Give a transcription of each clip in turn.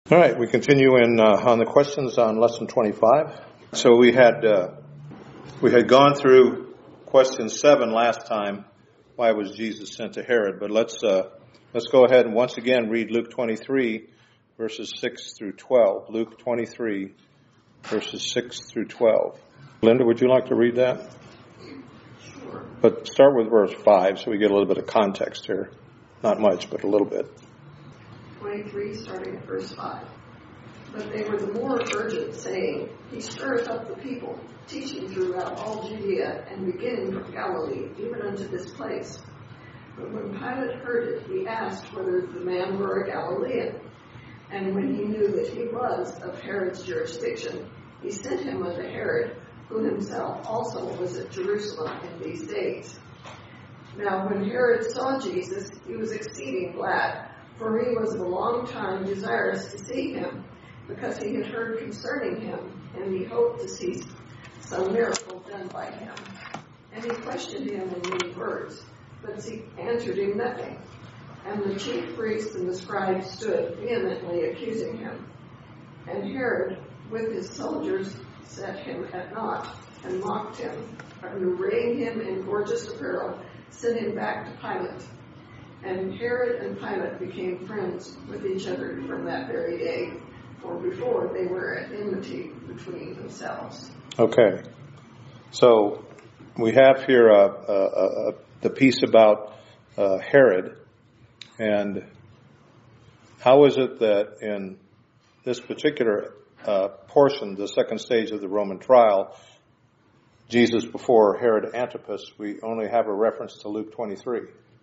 All right, we continue on the questions on lesson 25. So we had gone through question 7 last time. Why was Jesus sent to Herod? But let's go ahead and once again read Luke 23 verses 6 through 12. Luke 23 verses 6 through 12. Linda, would you like to read that? Sure. But start with verse 5 so we get a little bit of context here. Not much, but a little bit. 23, starting at verse 5. But they were the more urgent, saying, He stirreth up the people, teaching throughout all Judea, and beginning from Galilee, even unto this place. But when Pilate heard it, he asked whether the man were a Galilean. And when he knew that he was of Herod's jurisdiction, he sent him unto Herod, who himself also was at Jerusalem in these days. Now when Herod saw Jesus, he was exceeding glad, for he was a long time desirous to see him, because he had heard concerning him, and he hoped to see some miracle done by him. And he questioned him in many words, but he answered him nothing. And the chief priests and the scribes stood vehemently accusing him. And Herod, with his soldiers, set him at naught, and mocked him, and arraying him in gorgeous apparel, sent him back to Pilate. And Herod and Pilate became friends with each other from that very day, for before they were at enmity between themselves. Okay. So we have here the piece about Herod. And how is it that in this particular portion, the second stage of the Roman trial, Jesus before Herod Antipas, we only have a reference to Luke 23?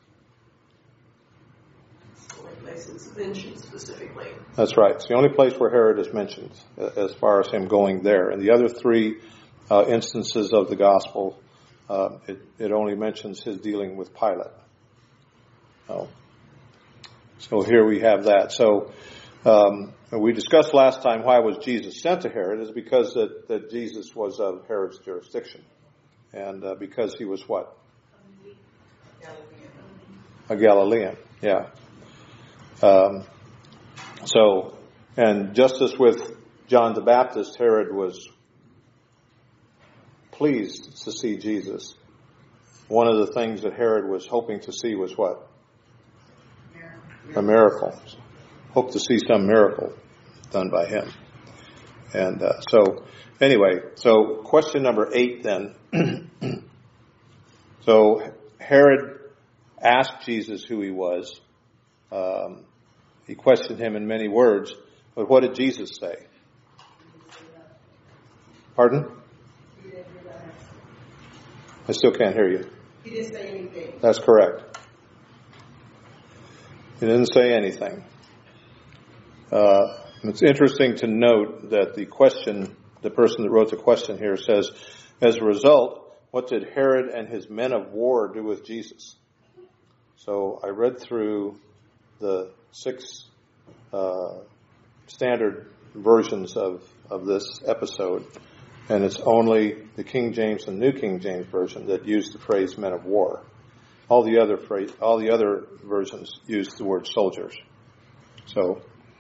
It's mentioned specifically. That's right. It's the only place where Herod is mentioned as far as him going there. And the other 3 instances of the gospel, it only mentions his dealing with Pilate. So here we have that. So we discussed last time why was Jesus sent to Herod is because that Jesus was of Herod's jurisdiction. And because he was what? A Galilean, yeah. So, and just as with John the Baptist, Herod was pleased to see Jesus. One of the things that Herod was hoping to see was what? A miracle. Hope to see some miracle done by him. And so, anyway, so question number 8 then. So Herod asked Jesus who he was. He questioned him in many words, but what did Jesus say? Pardon? I still can't hear you. He didn't say anything. That's correct. He didn't say anything. It's interesting to note that the person that wrote the question here says, as a result, what did Herod and his men of war do with Jesus? So I read through the 6 standard versions of this episode, and it's only the King James and New King James version that use the phrase men of war. All the other versions use the word soldiers. So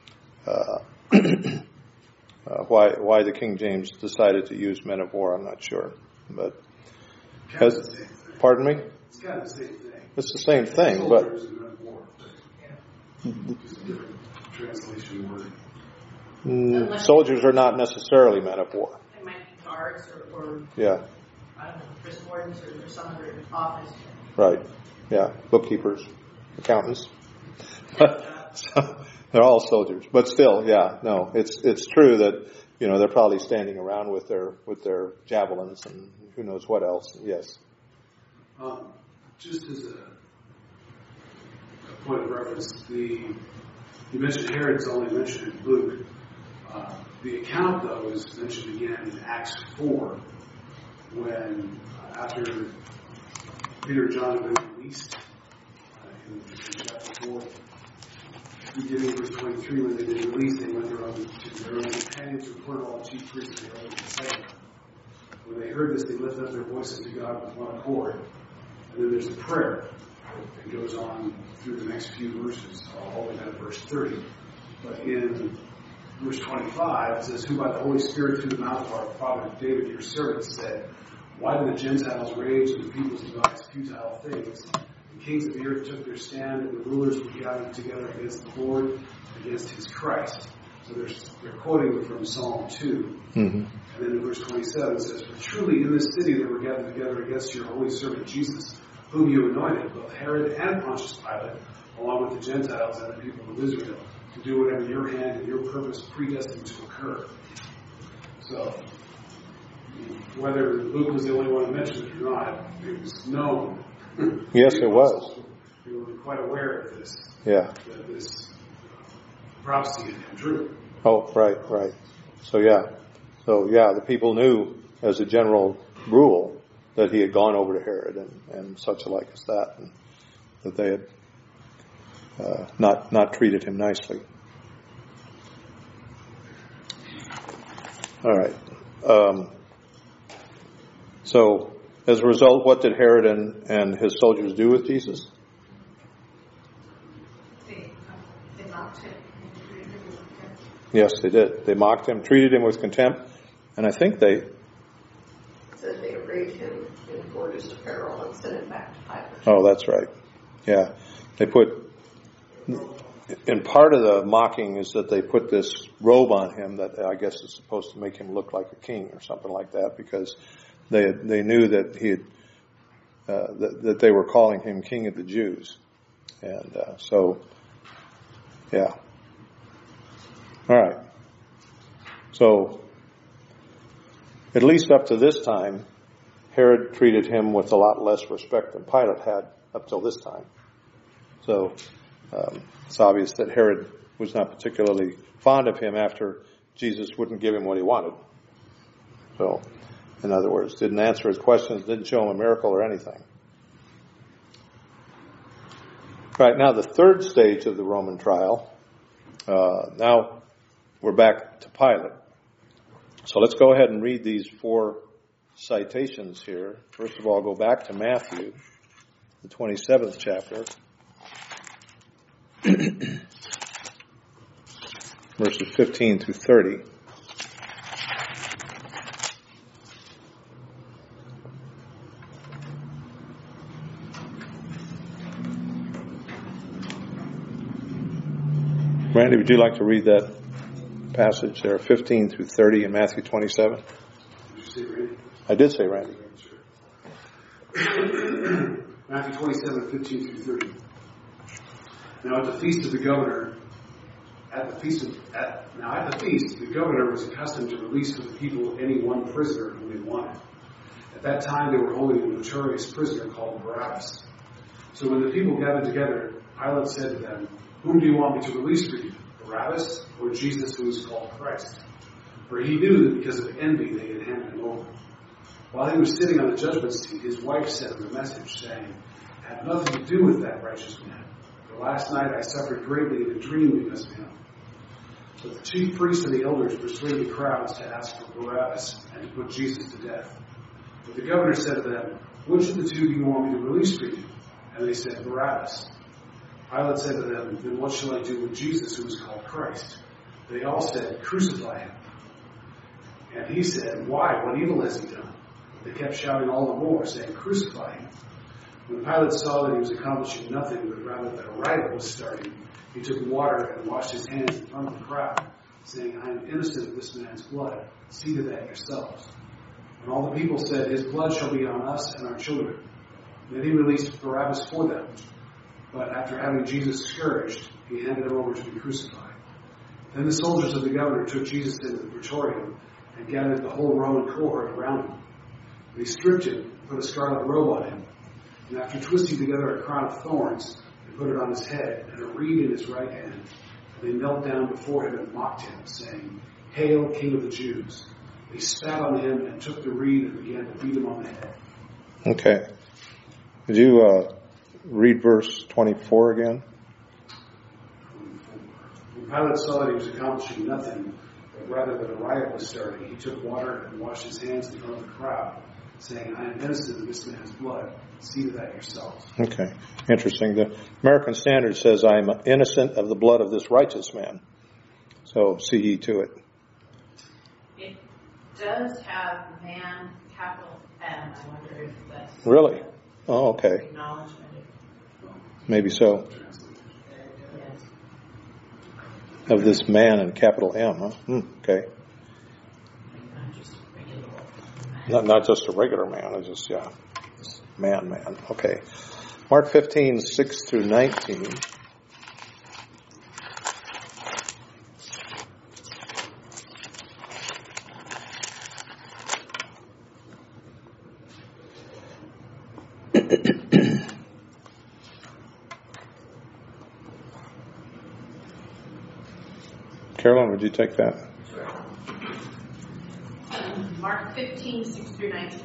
why the King James decided to use men of war, I'm not sure. But pardon me? It's kind of the same thing. It's the same thing, soldiers and men of war. Just a different translation word. Soldiers are not necessarily men of war. They might be guards or Yeah. I don't know, prison wardens or some other office. Right. Yeah. Bookkeepers, accountants. So, they're all soldiers. But still, yeah, no, it's true that, they're probably standing around with their javelins and who knows what else. Yes. Just as a point of reference, you mentioned Herod's only mentioned in Luke. The account, though, is mentioned again in Acts 4, when after Peter and John have been released in chapter 4, beginning of verse 23, when they've been released, they went to their own companions, reported all the chief priests and the elders, etc. When they heard this, they lifted up their voices to God with one accord. And then there's a prayer. It goes on through the next few verses, all the way down to verse 30. But in verse 25, it says, who by the Holy Spirit through the mouth of our father David, your servant, said, why do the Gentiles rage and the peoples devise futile things? The kings of the earth took their stand, and the rulers were gathered together against the Lord, against his Christ. So they're quoting from Psalm 2. And then in verse 27 it says, for truly in this city they were gathered together against your holy servant Jesus, whom you anointed, both Herod and Pontius Pilate, along with the Gentiles and the people of Israel, to do whatever your hand and your purpose predestined to occur. So, whether Luke was the only one who mentioned it or not, it was known. Yes, it was. We were quite aware of this. Yeah. That this prophecy had come true. Oh, right. So the people knew as a general rule that he had gone over to Herod and such like as that, and that they had not treated him nicely. All right. So as a result, what did Herod and his soldiers do with Jesus? They mocked him and treated him with contempt. Yes, they did. They mocked him, treated him with contempt, and I think they said they arrayed him in gorgeous apparel and sent him back to Pilate. Oh, that's right. Yeah. They put, and part of the mocking is that they put this robe on him that I guess is supposed to make him look like a king or something like that, because they knew that he had, that they were calling him King of the Jews. And so, yeah. All right. So, at least up to this time, Herod treated him with a lot less respect than Pilate had up till this time. So it's obvious that Herod was not particularly fond of him after Jesus wouldn't give him what he wanted. So, in other words, didn't answer his questions, didn't show him a miracle or anything. Right, now the third stage of the Roman trial, now we're back to Pilate. So let's go ahead and read these 4 citations here. First of all, go back to Matthew, the 27th chapter, verses 15 through 30. Randy, would you like to read that passage there, 15 through 30 in Matthew 27? Did you say Randy? I did say Randy. Matthew 27, 15 through 30. Now at the feast, the governor was accustomed to release for the people any one prisoner whom they wanted. At that time, they were holding a notorious prisoner called Barabbas. So when the people gathered together, Pilate said to them, whom do you want me to release for you, Barabbas or Jesus who is called Christ? For he knew that because of envy they had handed him over. While he was sitting on the judgment seat, his wife sent him a message saying, have nothing to do with that righteous man. For last night I suffered greatly in a dream because of him. But the chief priests and the elders persuaded the crowds to ask for Barabbas and to put Jesus to death. But the governor said to them, which of the two do you want me to release for you? And they said, Barabbas. Pilate said to them, then what shall I do with Jesus who is called Christ? They all said, crucify him. And he said, why? What evil has he done? They kept shouting all the more, saying, crucify him. When Pilate saw that he was accomplishing nothing, but rather that a riot was starting, he took water and washed his hands in front of the crowd, saying, I am innocent of this man's blood. See to that yourselves. And all the people said, his blood shall be on us and our children. Then he released Barabbas for them. But after having Jesus scourged, he handed him over to be crucified. Then the soldiers of the governor took Jesus into the praetorium and gathered the whole Roman cohort around him. They stripped him, put a scarlet robe on him, and after twisting together a crown of thorns, they put it on his head and a reed in his right hand. And they knelt down before him and mocked him, saying, Hail, King of the Jews! They spat on him and took the reed and began to beat him on the head. Okay. Could you read verse 24 again? When Pilate saw that he was accomplishing nothing, but rather that a riot was starting, he took water and washed his hands in front of the crowd, saying, I am innocent of this man's blood. See to that yourselves. Okay. Interesting. The American Standard says, I am innocent of the blood of this righteous man. So see ye to it. It does have man, capital M. I wonder if that's Really? Oh, okay. acknowledgement. Maybe so. Yes. Of this man in capital M, huh? Okay. Not just regular. Not just a regular man, it's just, man. Okay. Mark 15, 6 through 19. Carolyn, would you take that? Sure. Mark 15, 6 through 19.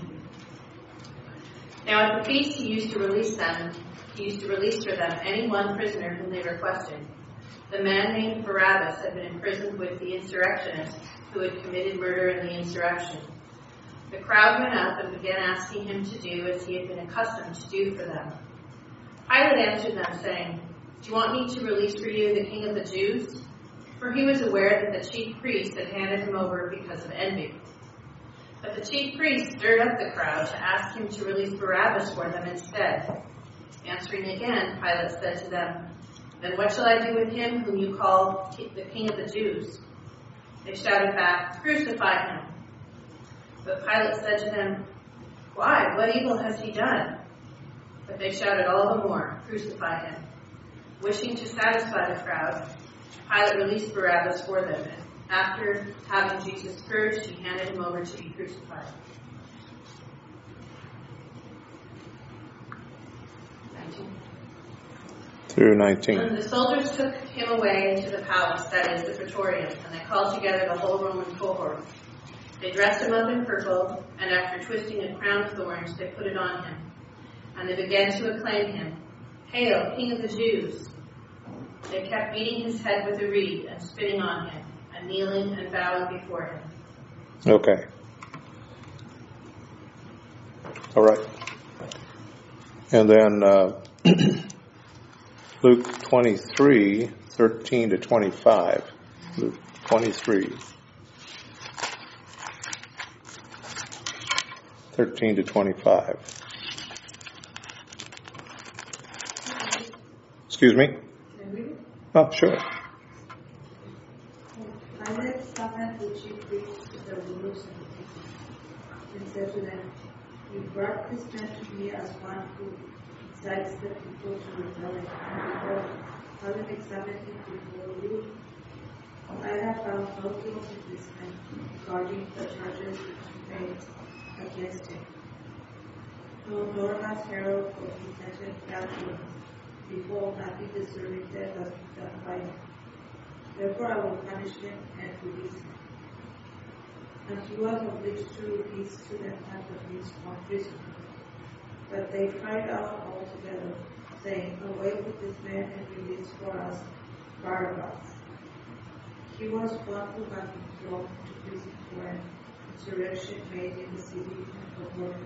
Now at the feast he used to release for them any one prisoner whom they requested. The man named Barabbas had been imprisoned with the insurrectionists who had committed murder in the insurrection. The crowd went up and began asking him to do as he had been accustomed to do for them. Pilate answered them, saying, "Do you want me to release for you the king of the Jews?" For he was aware that the chief priests had handed him over because of envy. But the chief priests stirred up the crowd to ask him to release Barabbas for them instead. Answering again, Pilate said to them, "Then what shall I do with him whom you call the king of the Jews?" They shouted back, "Crucify him." But Pilate said to them, "Why? What evil has he done?" But they shouted all the more, "Crucify him." Wishing to satisfy the crowd, Pilate released Barabbas for them, and after having Jesus scourged, he handed him over to be crucified. 19. Through 19. And the soldiers took him away into the palace, that is, the praetorium, and they called together the whole Roman cohort. They dressed him up in purple, and after twisting a crown of thorns, they put it on him. And they began to acclaim him, "Hail, King of the Jews!" They kept beating his head with a reed and spitting on him, and kneeling and bowing before him. Okay. All right. And then Luke 23, 13 to 25. Luke 23, 13 to 25. Excuse me? Oh, sure. Pilate summoned the chief priests to the rulers and the people, and said to them, "You brought this man to me as one who incites the people to rebellion. And Pilate examined him before you. I have found no guilt in this man regarding the charges which you made against him. Nor has Herod, for he sent him bad things. Behold, nothing deserving death has been done by him. Therefore I will punish him and release him." And he was obliged to release to them under his own prisoner. But they cried out all together, saying, "Away with this man and release for us Barabbas." He was one who had been thrown into prison for an insurrection made in the city and for murder.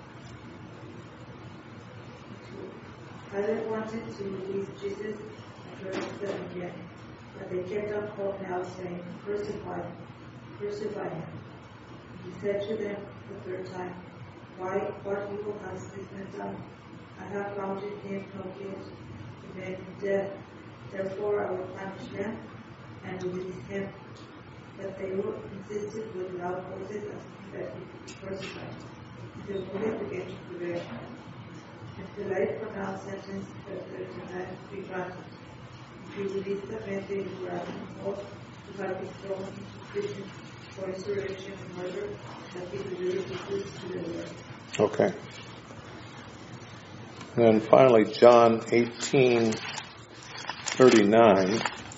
Pilate wanted to release Jesus and release them again, but they kept on calling out, saying, "Crucify him, crucify him." He said to them the third time, "Why, what evil has this man done? I have found in him no guilt to make him death. Therefore I will punish him and release him." But they insisted with loud voices asking that he be crucified. The movement began to prevail. And Pilate pronounced sentence that there is a man to be granted. He released the men they were asking for, who had been thrown into prison for insurrection and murder, that he delivered the goods to the Lord. Okay. And then finally, John 18, 39.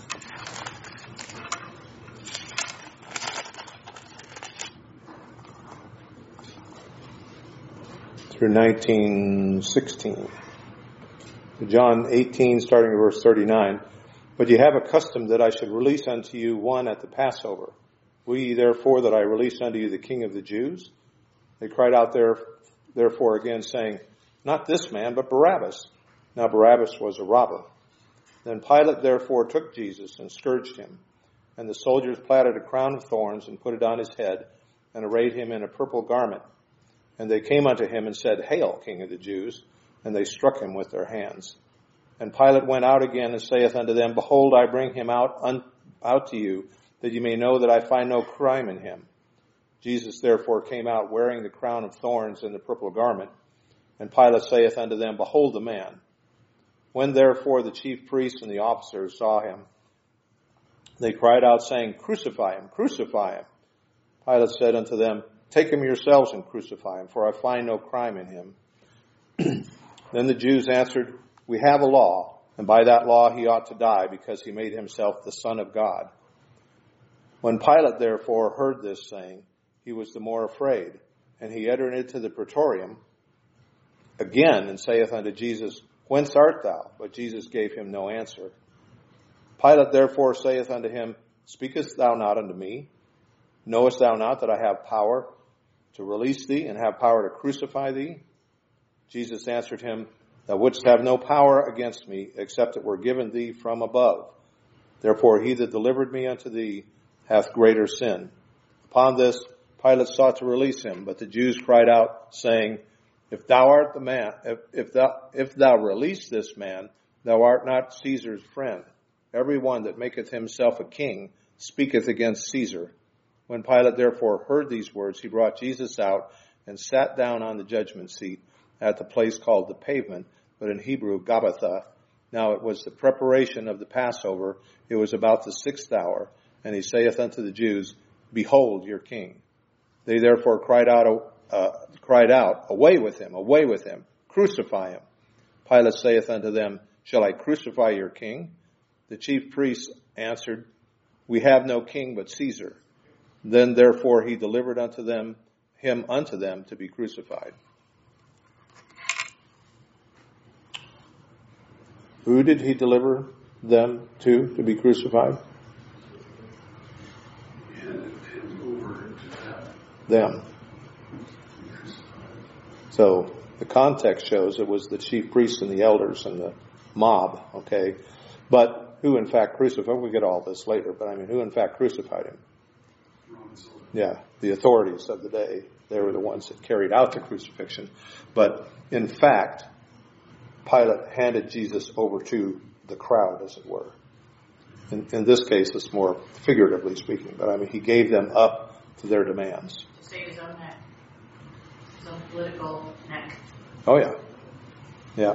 Through 19:16. John 18, starting at verse 39. "But you have a custom that I should release unto you one at the Passover. Will ye therefore that I release unto you the King of the Jews?" They cried out therefore again, saying, "Not this man, but Barabbas." Now Barabbas was a robber. Then Pilate therefore took Jesus and scourged him. And the soldiers platted a crown of thorns and put it on his head, and arrayed him in a purple garment. And they came unto him and said, Hail, King of the Jews! And they struck him with their hands. And Pilate went out again and saith unto them, Behold, I bring him out to you, that ye may know that I find no crime in him. Jesus therefore came out wearing the crown of thorns and the purple garment. And Pilate saith unto them, Behold the man. When therefore the chief priests and the officers saw him, they cried out, saying, Crucify him, crucify him. Pilate said unto them, Take him yourselves and crucify him, for I find no crime in him. Then the Jews answered, We have a law, and by that law he ought to die, because he made himself the Son of God. When Pilate therefore heard this saying, he was the more afraid, and he entered into the praetorium again, and saith unto Jesus, Whence art thou? But Jesus gave him no answer. Pilate therefore saith unto him, Speakest thou not unto me? Knowest thou not that I have power to release thee, and have power to crucify thee? Jesus answered him, Thou wouldst have no power against me, except it were given thee from above. Therefore he that delivered me unto thee hath greater sin. Upon this Pilate sought to release him, but the Jews cried out, saying, If thou art the man, if thou release this man, thou art not Caesar's friend. Every one that maketh himself a king speaketh against Caesar. When Pilate therefore heard these words, he brought Jesus out and sat down on the judgment seat at the place called the Pavement, but in Hebrew, Gabbatha. Now it was the preparation of the Passover. It was about the 6th hour. And he saith unto the Jews, Behold your king. They therefore cried out, Away with him, crucify him. Pilate saith unto them, Shall I crucify your king? The chief priests answered, We have no king but Caesar. Then therefore he delivered him unto them to be crucified. Who did he deliver them to be crucified? Them. So the context shows it was the chief priests and the elders and the mob, okay? But who in fact crucified? We'll get all this later, but I mean, who in fact crucified him? Yeah, the authorities of the day. They were the ones that carried out the crucifixion. But in fact, Pilate handed Jesus over to the crowd, as it were. In this case, it's more figuratively speaking, but I mean, he gave them up to their demands. To save his own neck. His own political neck. Oh, yeah. Yeah.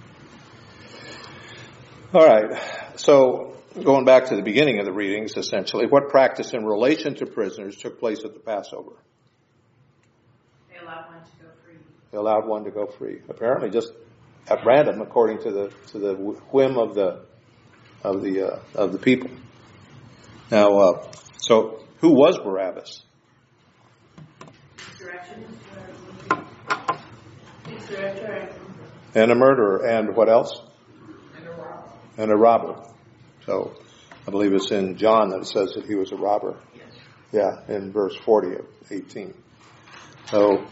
All right. So, going back to the beginning of the readings, essentially, what practice in relation to prisoners took place at the Passover? They allowed one to go free. They allowed one to go free. Apparently, just at random, according to the whim of the people. Now, so who was Barabbas? Insurrection. And a murderer. And what else? And a robber. So I believe it's in John that it says that he was a robber. Yes. Yeah, in verse 40 of 18. So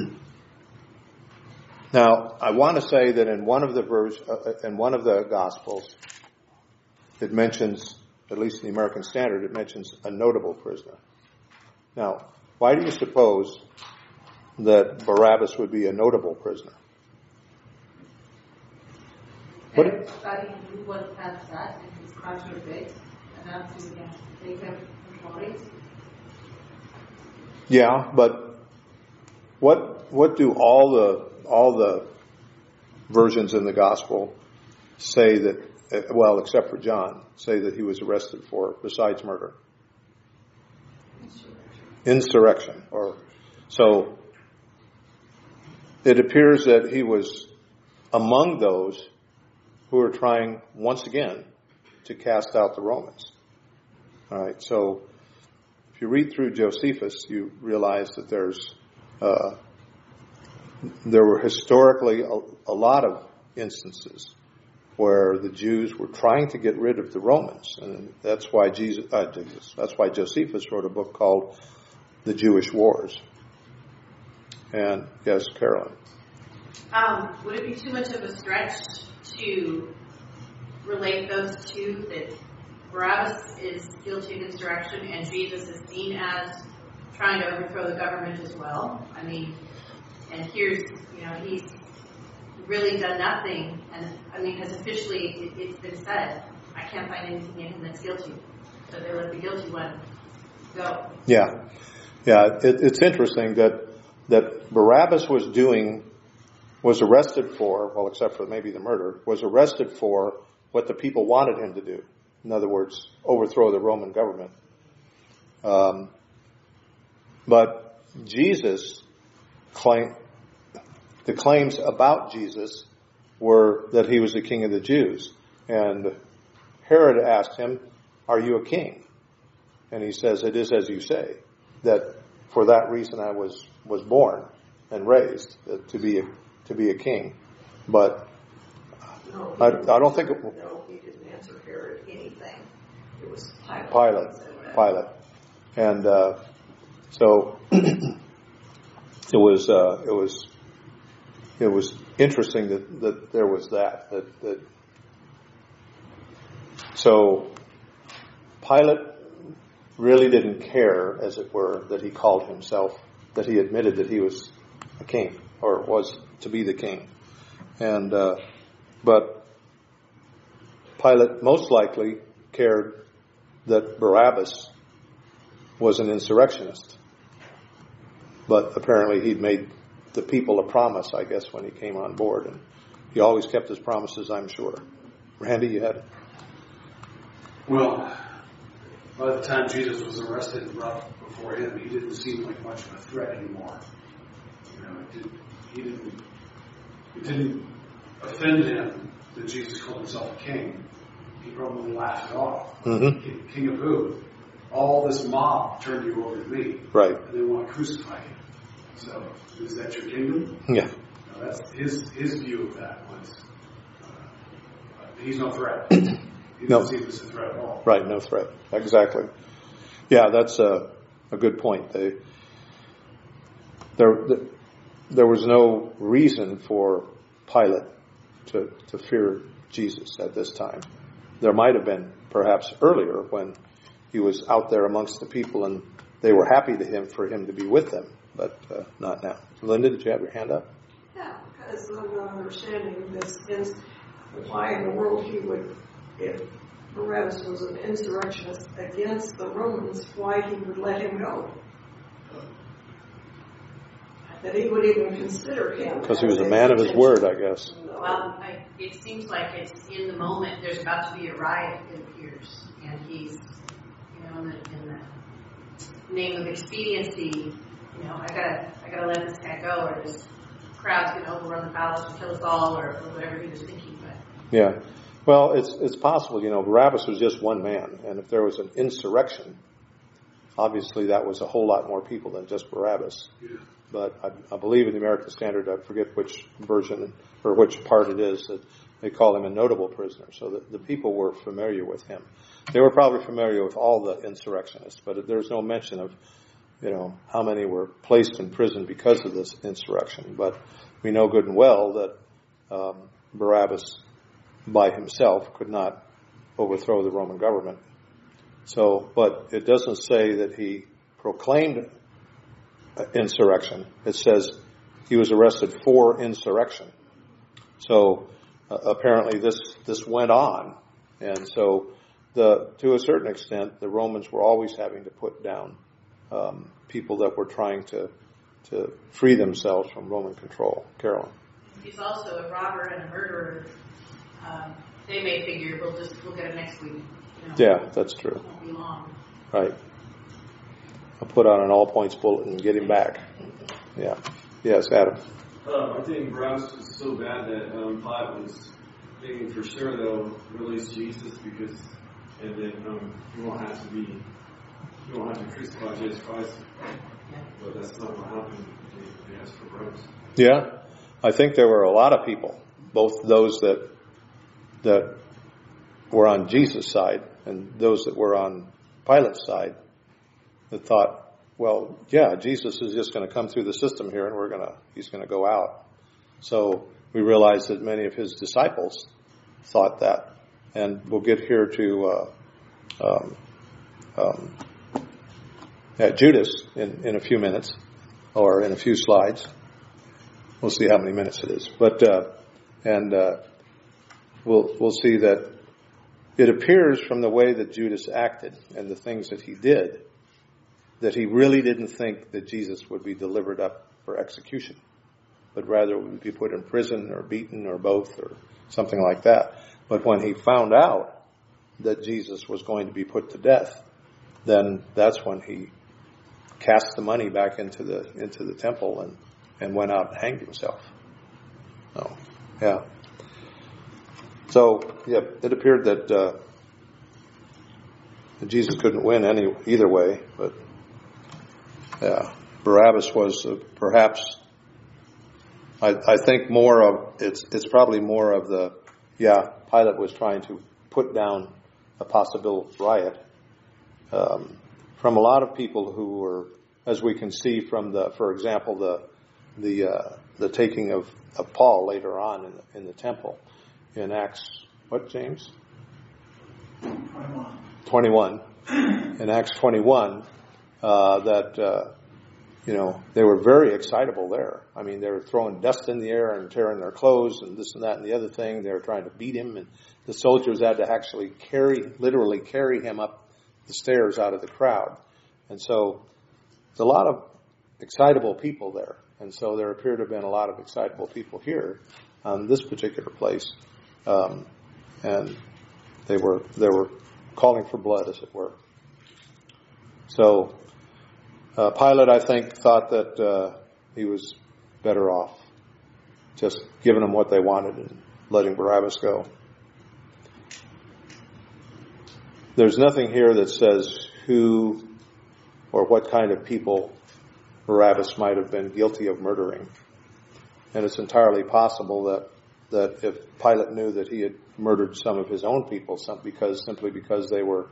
now I want to say that in one of the Gospels, it mentions, at least in the American Standard, it mentions a notable prisoner. Now, why do you suppose that Barabbas would be a notable prisoner? Everybody knew what had that and his crimes were big enough to take him from bodies. Yeah, but what do all the versions in the gospel say that, well, except for John, say that he was arrested for besides murder? Insurrection. So it appears that he was among those who were trying once again to cast out the Romans. All right. So if you read through Josephus, you realize that there were historically a lot of instances where the Jews were trying to get rid of the Romans, and that's why Josephus wrote a book called The Jewish Wars. And yes, Carolyn. Would it be too much of a stretch to relate those two, that Barabbas is guilty of insurrection, and Jesus is seen as trying to overthrow the government as well. I mean, and here's, he's really done nothing, and I mean, because officially it's been said, I can't find anything in him that's guilty. So they let the guilty one go. Yeah. It's interesting that Barabbas was arrested for, well, except for maybe the murder, was arrested for what the people wanted him to do. In other words, overthrow the Roman government. But Jesus the claims about Jesus were that he was the king of the Jews. And Herod asked him, "Are you a king?" And he says, "It is as you say, that for that reason I was born and raised to be a king." But No, I don't think No, he didn't answer Herod anything. It was Pilate. Pilate. And so it was interesting that there was that so Pilate really didn't care, as it were, that he called himself, that he admitted that he was a king, or was to be the king. And but Pilate most likely cared that Barabbas was an insurrectionist. But apparently he'd made the people a promise, I guess, when he came on board. And he always kept his promises, I'm sure. Randy, you had it? Well, by the time Jesus was arrested and brought before him, he didn't seem like much of a threat anymore. It didn't offend him that Jesus called himself a king. He probably laughed it off. Mm-hmm. King of who? All this mob turned you over to me. Right. And they want to crucify you. So, is that your kingdom? Yeah. No, that's his view of that was, he's no threat. He doesn't see this as a threat at all. Right, no threat. Exactly. Yeah, that's a good point. There was no reason for Pilate to fear Jesus at this time. There might have been perhaps earlier when he was out there amongst the people and they were happy for him to be with them, but not now. Linda, did you have your hand up? Yeah, because I'm not understanding this is why in the world he would, if Barabbas was an insurrectionist against the Romans, why he would let him go. That he would even consider him. Because he was a man of his word, I guess. Well, it seems like it's in the moment. There's about to be a riot, it appears, and he's, in the name of expediency, I gotta let this guy go, or this crowd's gonna overrun the palace and kill us all, or whatever he was thinking. But yeah, well, it's possible. Barabbas was just one man, and if there was an insurrection, obviously that was a whole lot more people than just Barabbas. Yeah. But I believe in the American Standard, I forget which version or which part it is, that they call him a notable prisoner. So the people were familiar with him. They were probably familiar with all the insurrectionists, but there's no mention of, how many were placed in prison because of this insurrection. But we know good and well that Barabbas by himself could not overthrow the Roman government. So, but it doesn't say that he proclaimed insurrection. It says he was arrested for insurrection. So apparently this went on, and so to a certain extent the Romans were always having to put down people that were trying to free themselves from Roman control. Carolyn. He's also a robber and a murderer. They may figure we'll get him next week. Yeah, that's true. It won't be long. Right. I'll put on an all-points bulletin and get him back. Yeah. Yes, Adam. I think Barabbas was so bad that Pilate was thinking for sure they'll release Jesus and then you won't have to crucify Jesus Christ. But that's not what happened. They asked for Barabbas. Yeah, I think there were a lot of people, both those that were on Jesus' side and those that were on Pilate's side, that thought, well, yeah, Jesus is just going to come through the system here and he's going to go out. So we realize that many of his disciples thought that. And we'll get here to Judas in a few minutes, or in a few slides. We'll see how many minutes it is. But we'll see that it appears from the way that Judas acted and the things that he did that he really didn't think that Jesus would be delivered up for execution, but rather would be put in prison or beaten or both or something like that. But when he found out that Jesus was going to be put to death, then that's when he cast the money back into the temple and went out and hanged himself. Oh, yeah. So, yeah, it appeared that Jesus couldn't win either way, but yeah, Barabbas was perhaps, I think more of, it's probably more of Pilate was trying to put down a possible riot from a lot of people who were, as we can see from for example, the taking of Paul later on in the temple in Acts, what, James? 21. In Acts 21, they were very excitable there. I mean, they were throwing dust in the air and tearing their clothes and this and that and the other thing. They were trying to beat him, and the soldiers had to actually literally carry him up the stairs out of the crowd. And so there's a lot of excitable people there. And so there appear to have been a lot of excitable people here on this particular place. And they were calling for blood, as it were. So Pilate, I think, thought that he was better off just giving them what they wanted and letting Barabbas go. There's nothing here that says who or what kind of people Barabbas might have been guilty of murdering. And it's entirely possible that if Pilate knew that he had murdered some of his own people simply because they were,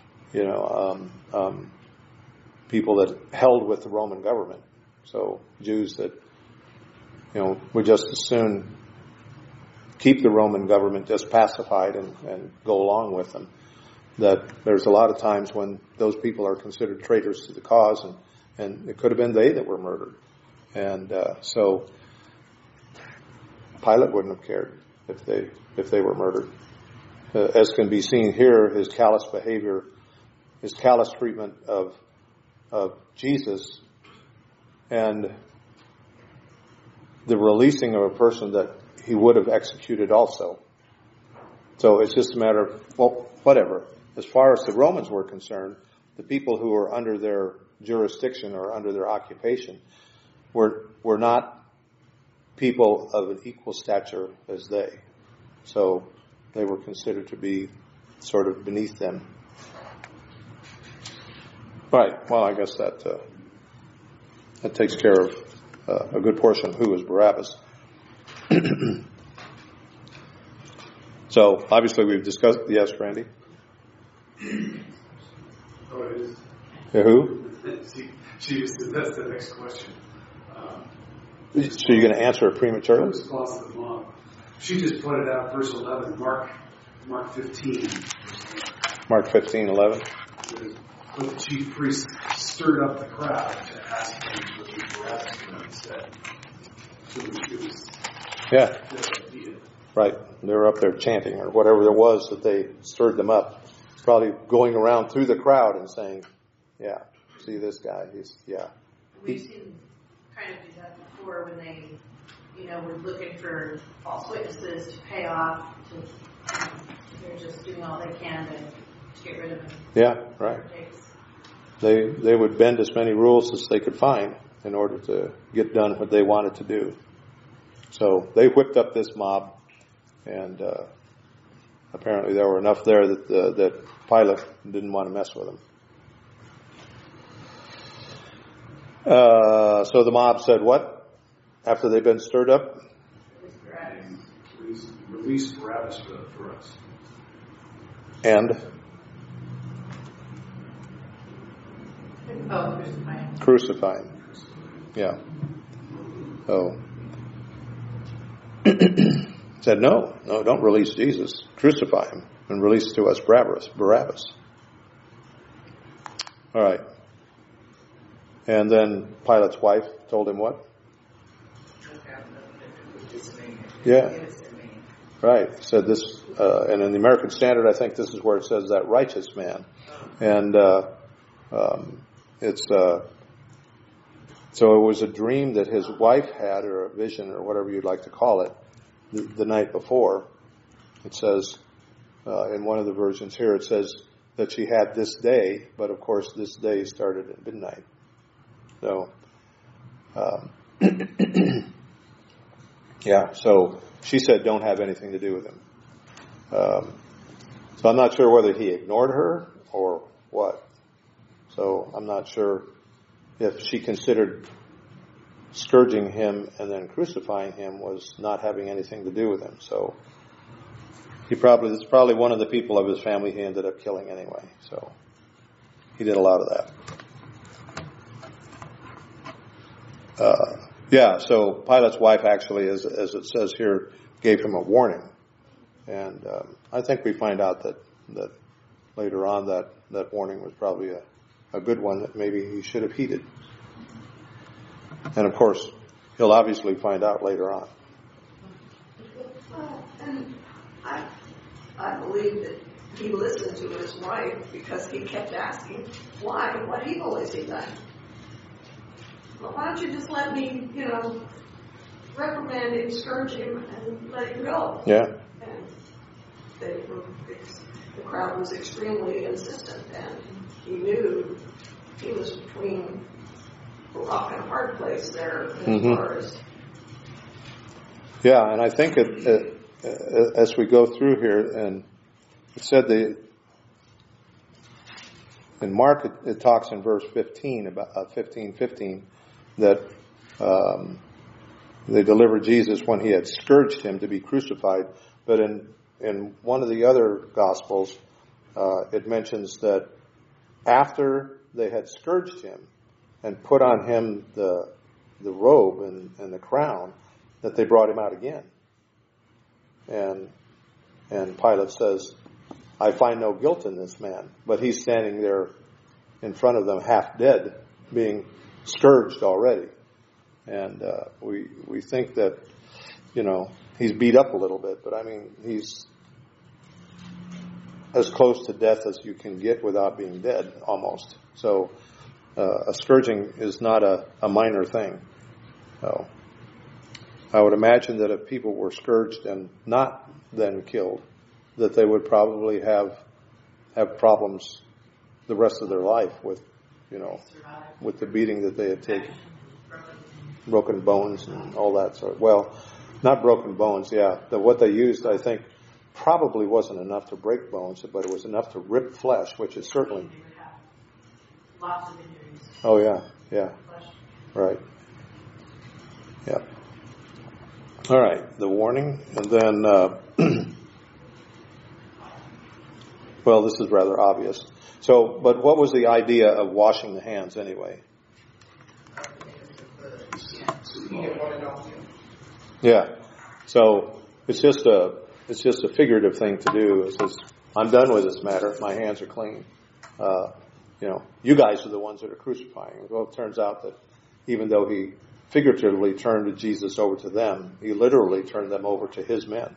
people that held with the Roman government. So Jews that, would just as soon keep the Roman government just pacified and go along with them. That there's a lot of times when those people are considered traitors to the cause, and it could have been they that were murdered. And so Pilate wouldn't have cared if they were murdered. As can be seen here, his callous behavior, his callous treatment of Jesus, and the releasing of a person that he would have executed also. So it's just a matter of, well, whatever. As far as the Romans were concerned, the people who were under their jurisdiction or under their occupation were not people of an equal stature as they. So they were considered to be sort of beneath them. Right. Well, I guess that takes care of a good portion of who was Barabbas. So obviously we've discussed. Yes, Randy. Oh, it is. Who? That's the next question. So you're going to answer it prematurely? Response to the mom. She just pointed out verse 11, Mark 15. Mark 15:11. But the chief priest stirred up the crowd to ask him what he Barabbas instead. So it was Yeah. Right. They were up there chanting or whatever it was that they stirred them up. Probably going around through the crowd and saying, yeah, see this guy, We've seen kind of do that before when they, were looking for false witnesses to pay off. They're just doing all they can to get rid of them. Yeah, right. They would bend as many rules as they could find in order to get done what they wanted to do. So they whipped up this mob, and apparently there were enough there that Pilate didn't want to mess with them. So the mob said what? After they've been stirred up? Release Barabbas for us. And? Crucify him. Yeah. So said, no, don't release Jesus. Crucify him and release to us Barabbas. All right. And then Pilate's wife told him what? Yeah. Right. Said this, and in the American Standard, I think this is where it says that righteous man. And it's so it was a dream that his wife had, or a vision, or whatever you'd like to call it, the night before. It says in one of the versions here, it says that she had this day, but of course this day started at midnight. So, yeah. So she said, "Don't have anything to do with him." So I'm not sure whether he ignored her or what. So I'm not sure if she considered scourging him and then crucifying him was not having anything to do with him. So this is probably one of the people of his family he ended up killing anyway. So he did a lot of that. So Pilate's wife actually, as it says here, gave him a warning. And I think we find out that later on that warning was probably a good one that maybe he should have heeded. And of course, he'll obviously find out later on. Well, and I believe that he listened to his wife because he kept asking, why? What evil has he done? Well, why don't you just let me, reprimand him, scourge him, and let him go? Yeah. And the crowd was extremely insistent, and he knew he was between a rock and a hard place there as far as... Yeah, and I think as we go through here, and it said in Mark it talks in verse 15 about 15 that they delivered Jesus when he had scourged him to be crucified. But in one of the other Gospels, it mentions that after they had scourged him and put on him the robe and the crown, that they brought him out again. And Pilate says, I find no guilt in this man. But he's standing there in front of them half dead, being scourged already. And we think that, he's beat up a little bit, but I mean, he's as close to death as you can get without being dead, almost. So a scourging is not a minor thing. So I would imagine that if people were scourged and not then killed, that they would probably have problems the rest of their life with, with the beating that they had taken. Broken bones and all that sort of, well, not broken bones, yeah. What they used, I think, probably wasn't enough to break bones, but it was enough to rip flesh, which is certainly... Lots of injuries. Oh, yeah. Right. Yeah. All right, the warning, and then, well, this is rather obvious. So, but what was the idea of washing the hands anyway? Yeah. So it's just a figurative thing to do. It says, I'm done with this matter. My hands are clean. You guys are the ones that are crucifying. Well, it turns out that even though he figuratively turned Jesus over to them, he literally turned them over to his men.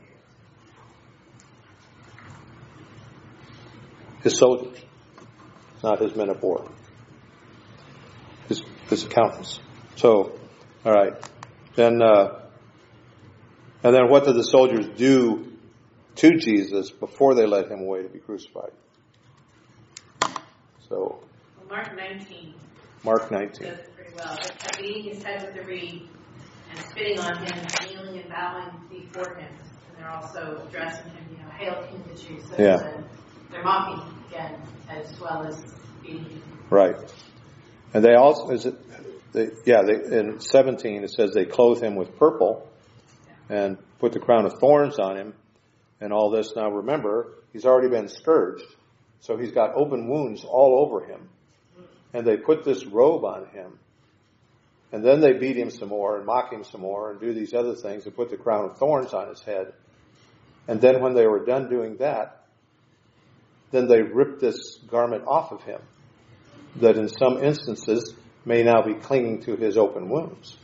His soldiers. Not his men of war. His accountants. So, all right. Then, and then what did the soldiers do to Jesus before they led him away to be crucified? So, Mark 19. Does it pretty well. They're beating his head with a reed and spitting on him, kneeling and bowing before him. And they're also addressing him, Hail King of the Jews. So they're mocking again as well as beating him. Right. And they also, in 17 it says they clothe him with purple and put the crown of thorns on him and all this. Now remember, he's already been scourged. So he's got open wounds all over him. And they put this robe on him. And then they beat him some more and mock him some more and do these other things and put the crown of thorns on his head. And then when they were done doing that, then they ripped this garment off of him that in some instances may now be clinging to his open wounds.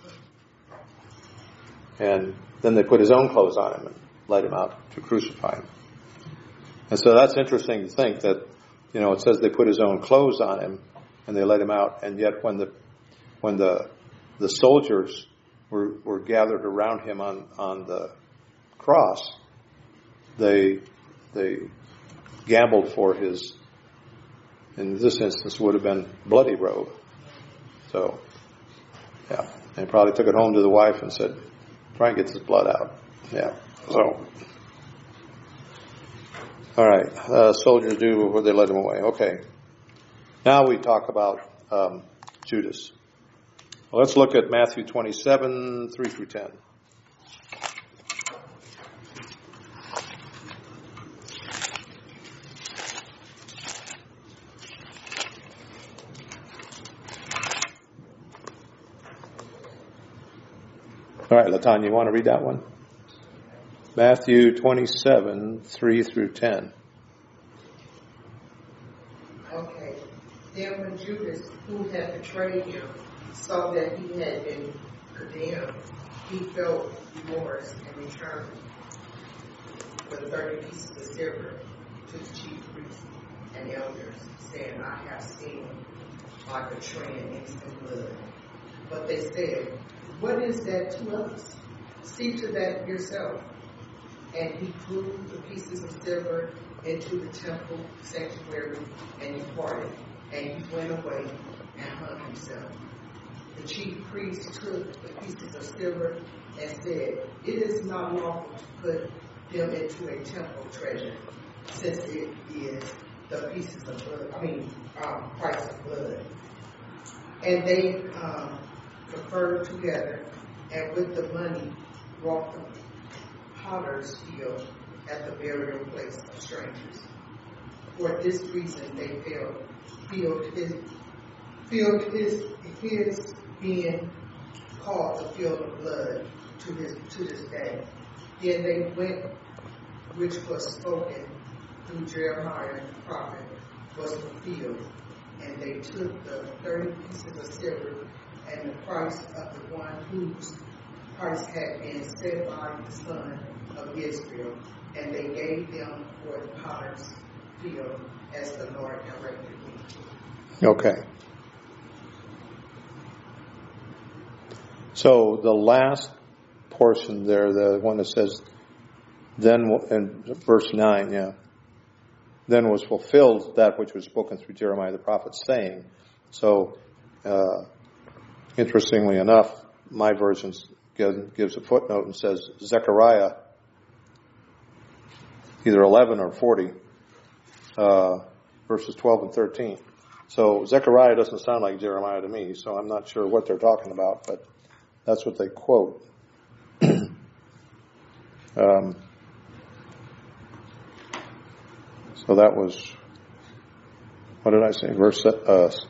And then they put his own clothes on him and led him out to crucify him. And so that's interesting to think that, it says they put his own clothes on him and they led him out, and yet when the soldiers were gathered around him on the cross, they gambled for his, in this instance, would have been bloody robe. So, yeah. And probably took it home to the wife and said, try and get this blood out. Yeah. So, all right. Soldiers do before they let him away. Okay. Now we talk about Judas. Well, let's look at Matthew 27, 3 through 10. All right, LaTanya, you want to read that one? Matthew 27, 3 through 10. Okay. Then when Judas, who had betrayed him, saw that he had been condemned, he felt remorse and returned with 30 pieces of silver to the chief priests and elders, saying, I have seen my betraying innocent blood. But they said, what is that to us? See to that yourself. And he threw the pieces of silver into the temple sanctuary and departed. And he went away and hung himself. The chief priest took the pieces of silver and said, it is not lawful to put them into a temple treasure, since it is the pieces of blood, price of blood. And they conferred together, and with the money brought the potter's field at the burial place of strangers. For this reason they filled his being called the field of blood to this day. Then they went, which was spoken through Jeremiah the prophet, was fulfilled, and they took the 30 pieces of silver and the price of the one whose price had been set by the son of Israel, and they gave them for the potter's field as the Lord directed me. Okay. So the last portion there, the one that says, then, in verse 9, then was fulfilled that which was spoken through Jeremiah the prophet, saying. So, interestingly enough, my version gives a footnote and says Zechariah, either 11 or 40, verses 12 and 13. So Zechariah doesn't sound like Jeremiah to me, so I'm not sure what they're talking about, but that's what they quote. So that was, what did I say? Verse, I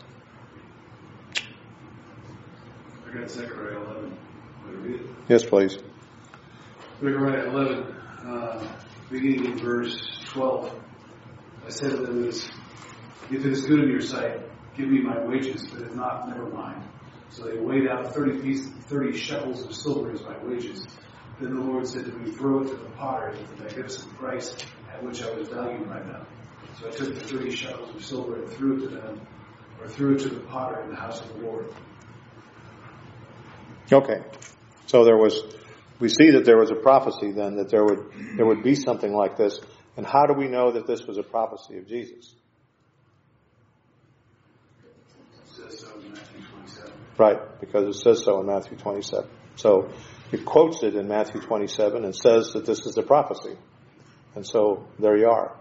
got Zechariah 11. Want to read it? Yes, please. Zechariah 11, beginning in verse 12. I said to them, if it is good in your sight, give me my wages, but if not, never mind. So they weighed out 30 shekels of silver as my wages. Then the Lord said to me, throw it to the potter at the magnificent price at which I was valued by them. So I took the 30 shekels of silver and threw it to them, or threw it to the potter in the house of the Lord. Okay. So we see that there was a prophecy then that there would be something like this. And how do we know that this was a prophecy of Jesus? It says so in Matthew 27. Right, because it says so in Matthew 27. So it quotes it in Matthew 27 and says that this is a prophecy. And so there you are.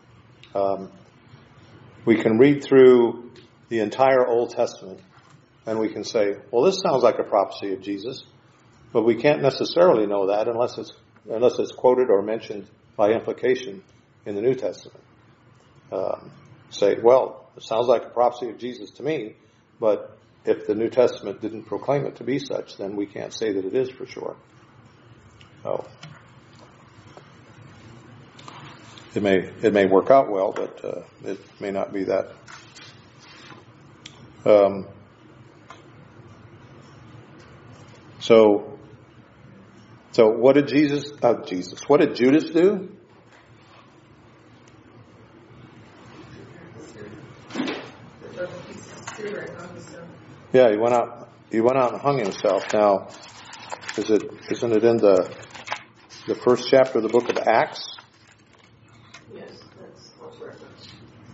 We can read through the entire Old Testament and we can say, well, this sounds like a prophecy of Jesus, but we can't necessarily know that unless it's quoted or mentioned by implication in the New Testament. Say, well, it sounds like a prophecy of Jesus to me, but if the New Testament didn't proclaim it to be such, then we can't say that it is for sure. So it may work out well, but it may not be that So what did what did Judas do? Yeah, he went out and hung himself. Now, isn't it in the first chapter of the book of Acts? Yes, that's what's referenced.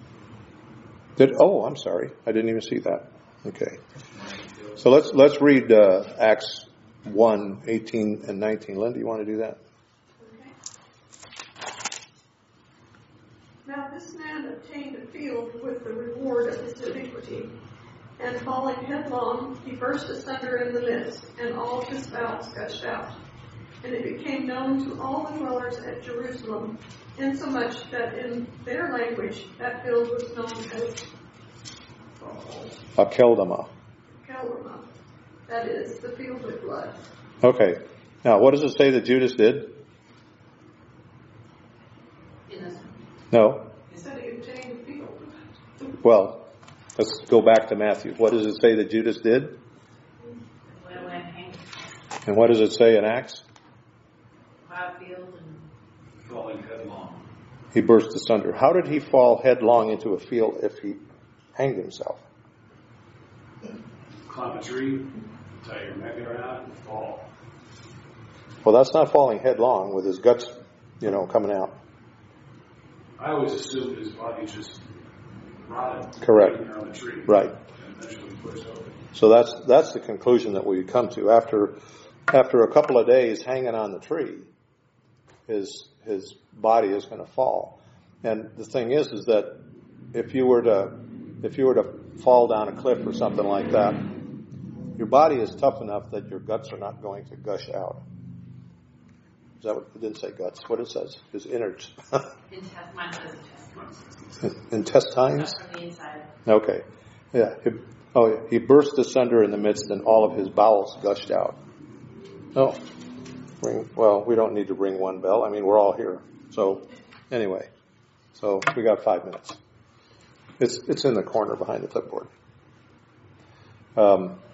I'm sorry. I didn't even see that. Okay. So let's read Acts 1:18 and 19. Linda, you want to do that? Okay. Now this man obtained a field with the reward of his iniquity, and falling headlong, he burst asunder in the midst, and all of his bowels gushed out. And it became known to all the dwellers at Jerusalem, insomuch that in their language that field was known as Akeldama. Calama. That is, the field of blood. Okay. Now, what does it say that Judas did? Innocent. No. He said he obtained a field. Well, let's go back to Matthew. What does it say that Judas did? Went away and hanged. And what does it say in Acts? Plowed field and Falling headlong. He burst asunder. How did he fall headlong into a field if he hanged himself? Climb a tree, tie your neck around, and fall. Well, that's not falling headlong with his guts, coming out. I always assumed his body just rotted. Correct. Around the tree. Right. And eventually pushed over. So that's the conclusion that we come to after a couple of days hanging on the tree. His body is going to fall, and the thing is that if you were to fall down a cliff or something like that, your body is tough enough that your guts are not going to gush out. Is that what it didn't say guts? What it says is innards. mine says Intestines. from the inside. Okay, yeah. He burst asunder in the midst, and all of his bowels gushed out. Oh. We don't need to ring one bell. I mean, we're all here. So, anyway. So, we got 5 minutes. It's in the corner behind the clipboard. The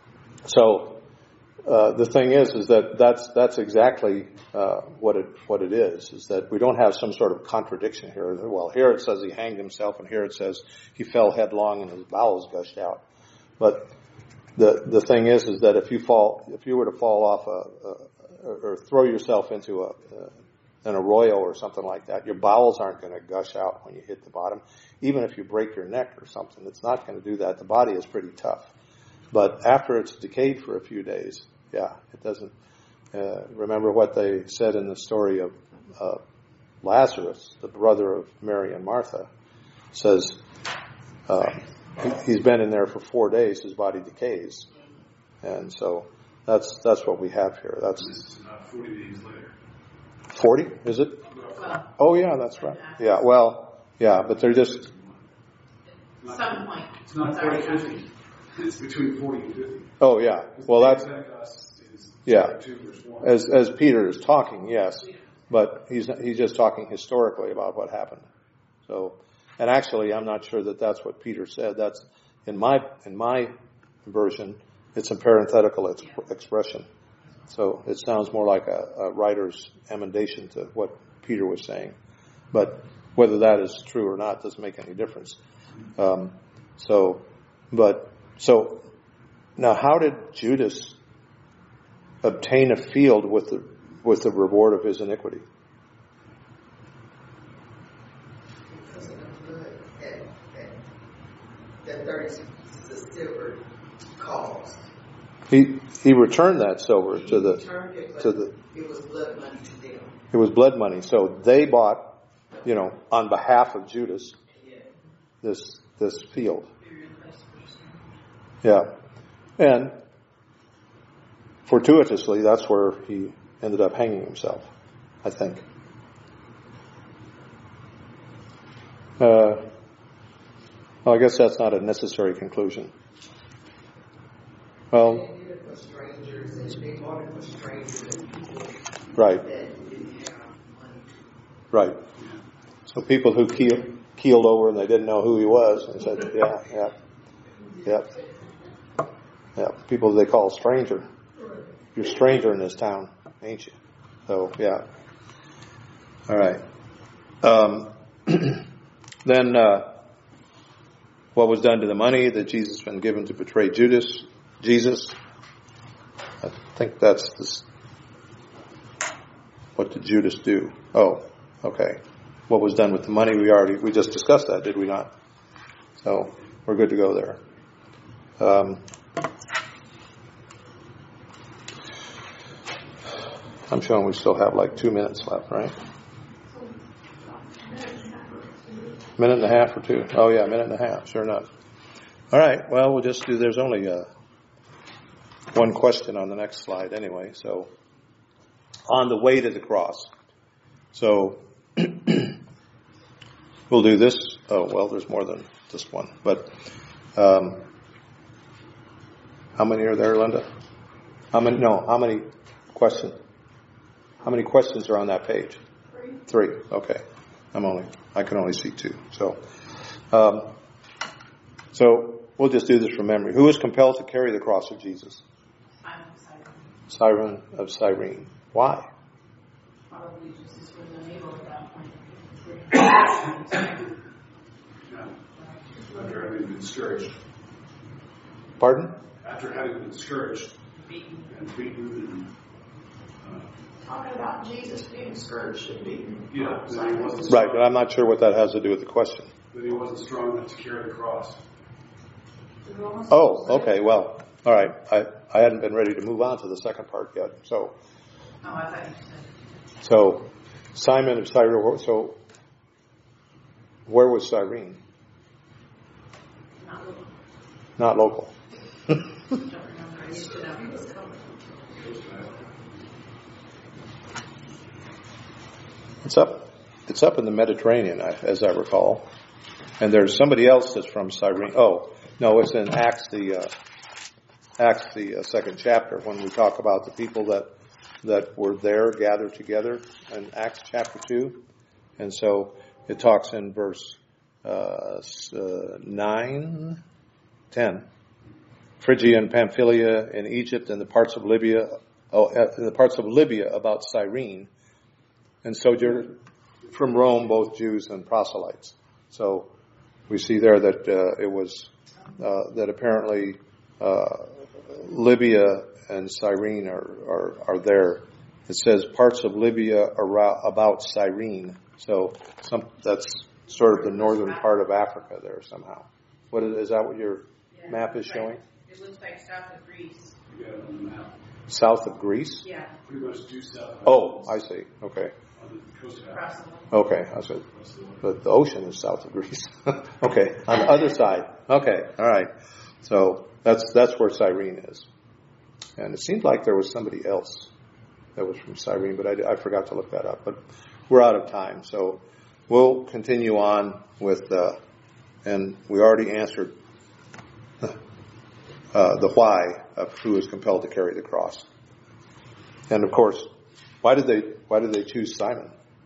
thing is that that's exactly what it is that we don't have some sort of contradiction here. Well, here it says he hanged himself, and here it says he fell headlong and his bowels gushed out. But the thing is that if you were to fall off or throw yourself into an arroyo or something like that, your bowels aren't going to gush out when you hit the bottom. Even if you break your neck or something, it's not going to do that. The body is pretty tough. But after it's decayed for a few days, it doesn't. Remember what they said in the story of Lazarus, the brother of Mary and Martha, says he's been in there for 4 days. His body decays, and so that's what we have here. That's 40 days later. 40, is it? Well, Oh yeah, that's right. Yeah, well, yeah, but they're just some point. It's not It's already 40, 50. It's between 40 and 50. Oh yeah. Well, that's yeah. 2 verse 1. as Peter is talking, yes, but he's just talking historically about what happened. So, and actually, I'm not sure that that's what Peter said. That's in my version. It's a parenthetical expression. So it sounds more like a writer's emendation to what Peter was saying. But whether that is true or not doesn't make any difference. So now how did Judas obtain a field with the reward of his iniquity? Because of the blood that 30 silver caused. He returned that silver to the. It was blood money to them. It was blood money, so they bought, on behalf of Judas, this field. Yeah, and fortuitously, that's where he ended up hanging himself, I think. Well, I guess that's not a necessary conclusion. Well, They did it for strangers, and they bought it for strangers and people right, that didn't have money. right. So people who keeled over and they didn't know who he was and said, yeah. Yep. Yep. People they call stranger. You're a stranger in this town, ain't you? So, yeah. All right. Then, what was done to the money that Jesus had been given to betray Jesus? I think that's what did Judas do? Oh, okay. What was done with the money? We just discussed that, did we not? So we're good to go there. I'm showing we still have like 2 minutes left, right? Minute and a half or two? Oh yeah, minute and a half, sure enough. All right, well, we'll just do, there's only one question on the next slide anyway, so on the way to the cross. So we'll do this. Oh, well, there's more than this one, but how many are there, Linda? How many questions? How many questions are on that page? 3. Okay. I can only see 2. So we'll just do this from memory. Who was compelled to carry the cross of Jesus? Simon of Cyrene. Why? Probably Jesus was unable at that point. After having been scourged. Pardon? After having been scourged and beaten Talking about Jesus being scourged and beaten. yeah, that he wasn't Right, but I'm not sure what that has to do with the question. that he wasn't strong enough to carry the cross. Oh, okay, well, all right. I hadn't been ready to move on to the second part yet. So, Oh, I thought you said. so Simon of Cyrene. So, where was Cyrene? Not local. Not local. Don't remember. I used to know. It's up in the Mediterranean, as I recall. And there's somebody else that's from Cyrene. Oh, no, it's in Acts, the second chapter, when we talk about the people that were there gathered together in Acts chapter 2. And so it talks in verse 9, 10. Phrygia and Pamphylia in Egypt and the parts of Libya about Cyrene. And sojourned from Rome, both Jews and proselytes. So we see there that it was that apparently Libya and Cyrene are there. It says parts of Libya about Cyrene. So that's sort of the northern part of Africa there somehow. Is that what your map is showing? It looks like south of Greece. You got it on the map. South of Greece? Yeah. Pretty much due south. Oh, I see. Okay. On the coast of Across Africa. the Okay. I see. But the ocean is south of Greece. Okay. On the other side. Okay. All right. So that's where Cyrene is. And it seemed like there was somebody else that was from Cyrene, but I forgot to look that up. But we're out of time. So we'll continue on with, and we already answered the why of who is compelled to carry the cross. And of course, why did they choose Simon?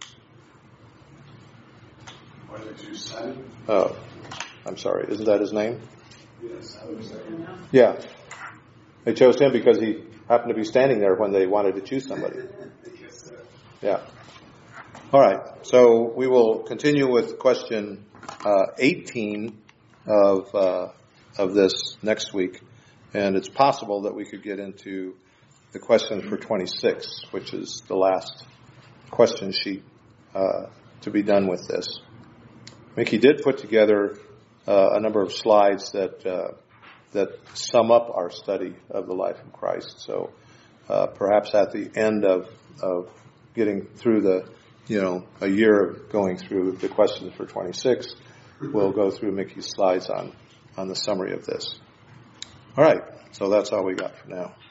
Why did they choose Simon? I'm sorry, isn't that his name? Yes, I would say. Yeah. They chose him because he happened to be standing there when they wanted to choose somebody. Yeah. All right. So we will continue with question 18 of this next week. And it's possible that we could get into the question for 26, which is the last question sheet to be done with this. Mickey did put together a number of slides that sum up our study of the life of Christ. So perhaps at the end of getting through a year of going through the questions for 26, we'll go through Mickey's slides on the summary of this. All right, so that's all we got for now.